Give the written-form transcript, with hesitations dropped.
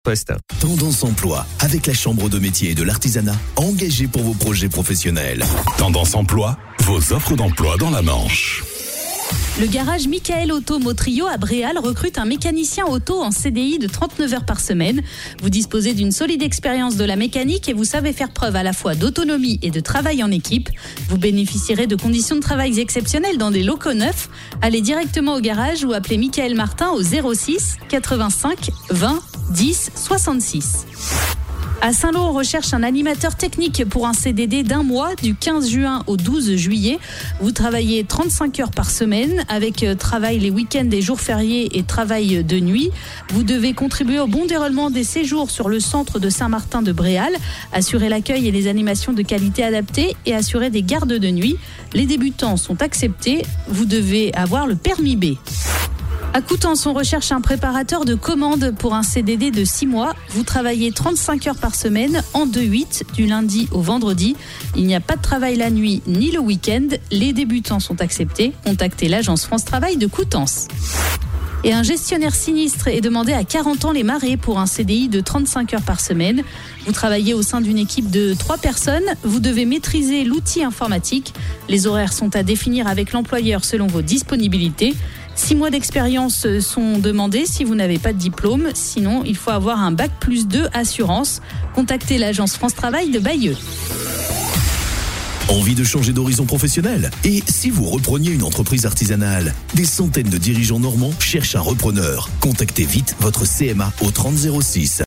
Poste. Tendance Emploi, avec la Chambre de métier et de l'artisanat, engagée pour vos projets professionnels. Tendance Emploi, vos offres d'emploi dans la Manche. Le garage Michael Auto Motrio à Bréal recrute un mécanicien auto en CDI de 39 heures par semaine. Vous disposez d'une solide expérience de la mécanique et vous savez faire preuve à la fois d'autonomie et de travail en équipe. Vous bénéficierez de conditions de travail exceptionnelles dans des locaux neufs. Allez directement au garage ou appelez Michael Martin au 06 85 20 10 66. À Saint-Lô, on recherche un animateur technique pour un CDD d'un mois, du 15 juin au 12 juillet. Vous travaillez 35 heures par semaine, avec travail les week-ends et jours fériés et travail de nuit. Vous devez contribuer au bon déroulement des séjours sur le centre de Saint-Martin de Bréal, assurer l'accueil et les animations de qualité adaptées et assurer des gardes de nuit. Les débutants sont acceptés. Vous devez avoir le permis B. À Coutances, on recherche un préparateur de commandes pour un CDD de 6 mois. Vous travaillez 35 heures par semaine en 2-8 du lundi au vendredi. Il n'y a pas de travail la nuit ni le week-end. Les débutants sont acceptés. Contactez l'agence France Travail de Coutances. Et un gestionnaire sinistre est demandé à 40 ans les Marais pour un CDI de 35 heures par semaine. Vous travaillez au sein d'une équipe de 3 personnes. Vous devez maîtriser l'outil informatique. Les horaires sont à définir avec l'employeur selon vos disponibilités. 6 mois d'expérience sont demandés si vous n'avez pas de diplôme. Sinon, il faut avoir un bac+2 assurance. Contactez l'agence France Travail de Bayeux. Envie de changer d'horizon professionnel? Et si vous repreniez une entreprise artisanale? Des centaines de dirigeants normands cherchent un repreneur. Contactez vite votre CMA au 30 06.